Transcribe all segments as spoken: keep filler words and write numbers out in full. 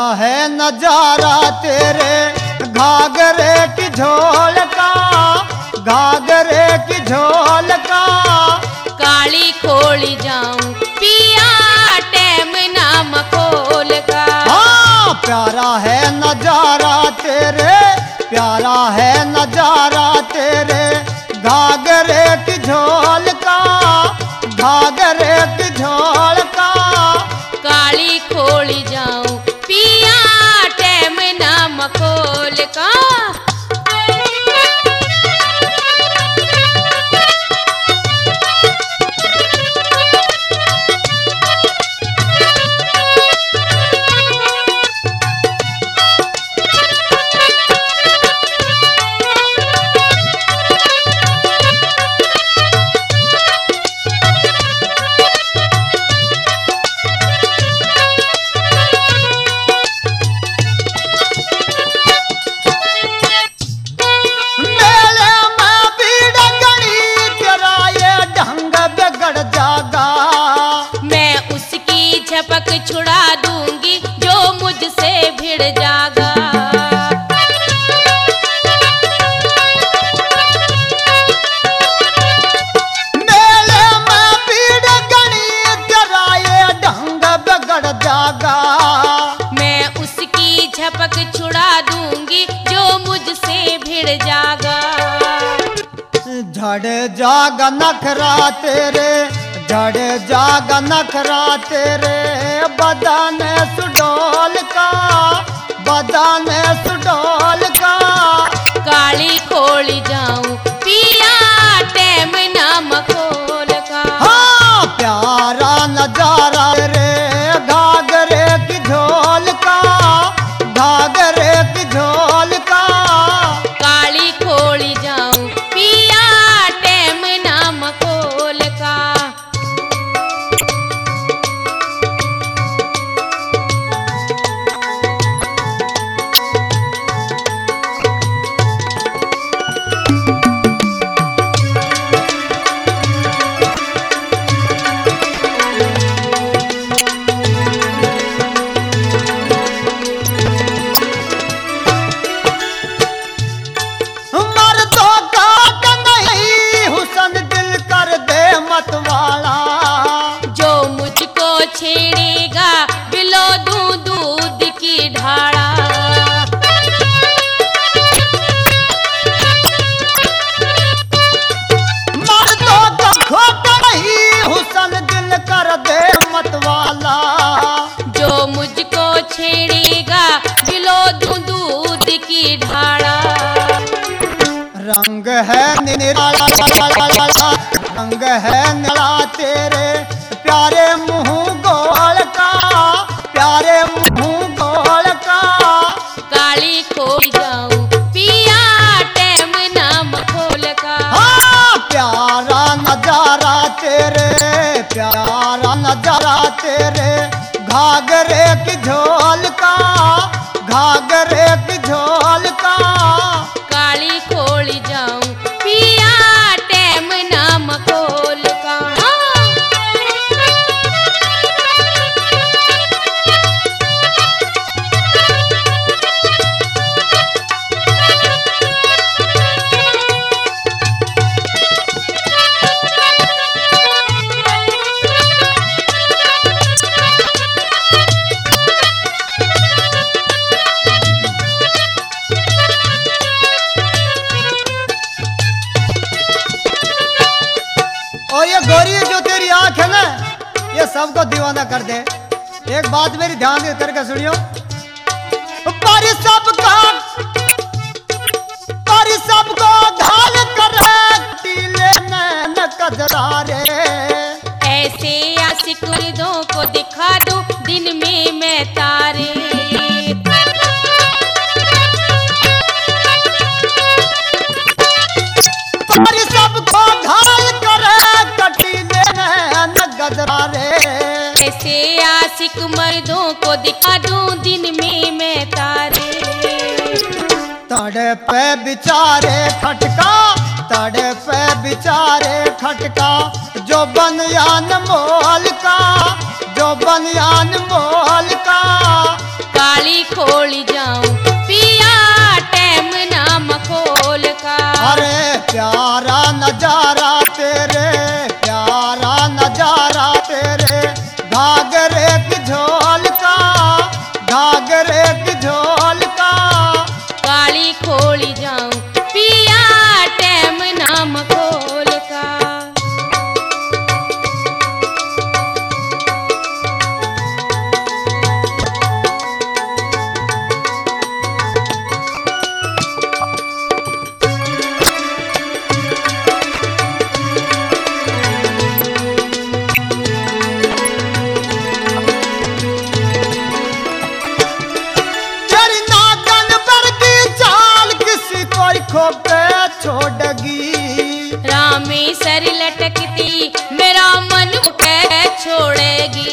है नजारा तेरे घाघरे की झोल का, घाघरे की झोल का। काली खोली जाऊं पिया टैम नाम खोल का। हाँ प्यारा है नजारा तेरे, प्यारा है नजारा तेरे घाघरे की झोल का, घाघरे की झोल का। काली खोली जाऊं पिया टैम नाम खोल का। झपक छुड़ा दूंगी जो मुझसे भिड़ जागा। मेले में भीड़ गणी तेरा ये ढंग बिगड़ जागा। मैं उसकी झपक छुड़ा दूंगी जो मुझसे भिड़ जागा। झड़ जागा नखरा तेरे, झड़ जागा नखरा तेरे बदन सुडोल का, बदन सुडोल का। काली खोली जाऊं पिया टैम नाम खोल का। हाँ प्यारा नजारा तेरे घाघरे की झोल का, घाघरे की झोल का। काली खोली जाऊं पिया टैम नाम खोल का। छेड़ेगा बिलो दूं दूध की ढाड़ा। मर्दों का खोटा नहीं हुसन दिल कर दे मतवाला। जो मुझको छेड़ेगा बिलो दूं दूध की ढाड़ा। रंग है निराला, रंग है निरा तेरे प्यारे मुंह गोल का, प्यारे मुंह गोल का। काली खोली जाऊं पिया टैम नाम खोल का। हाँ प्यारा नजारा तेरे, प्यारा नजारा तेरे घाघरे की झोल का, घाघरे की झोल का। काली खोली जाऊं पिया टैम नाम खोल का। और ये गोरी जो तेरी आंख है ना, ये सबको दीवाना कर दे। एक बात मेरी ध्यान दे करके सुनियो। पर सबका, पर सबको घाल कर टीले नैन कजरा रे। ऐसे आशिक मर्दों को दिखा दूं दिन में मैं तारे। पर सबको घाल कर कटीले नैन गजरा रे। ऐसे आशिक मर्दों को दिखा दूं दिन में मैं तारे। तड़े पे बिचारे खटका, तड़े पे बिचारे खटका। जो बनियान मोल का, जो बनियान मोल का। काली खोली जाऊं पिया टैम नाम खोल का। अरे प्यारा नजारा तेरे, प्यारा नजारा तेरे, घाघरे की झोल का, घाघरे की झोल का। काली खोली जाऊं पिया टैम नाम खोल का। तेरी नागन वर्गी चाल किसी कोई खोपे छोड़गी। रामेश्वर लटकती मेरा मन कह छोड़ेगी।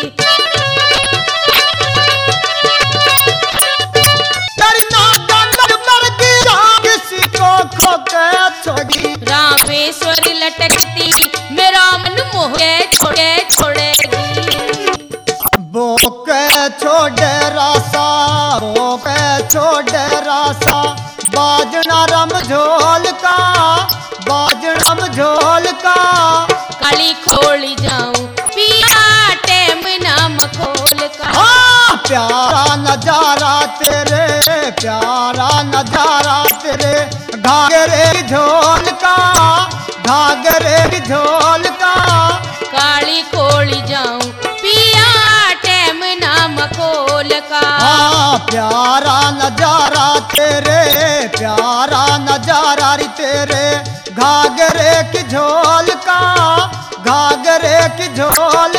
तेरी नागन वर्गी चाल किसी को खोपे छोड़गी। रामेश्वर लटकती मेरा मन मोह के छोड़े छोड़ेगी। बोके छोड़े रासा, बोके छोड़े रासा, बाजना रम झोल का, बाजना झोल का। काली खोली जाऊं पिया टैम नाम खोल का। हाँ प्यारा नजारा तेरे, प्यारा नजारा तेरे, घाघरे की झोल का, घाघरे की झोल का। काली खोली जाऊं पिया टैम नाम खोल का। हाँ प्यारा नजारा तेरे, प्यारा नजारा री तेरे, घाघरे की झोल का, घाघरे की झोल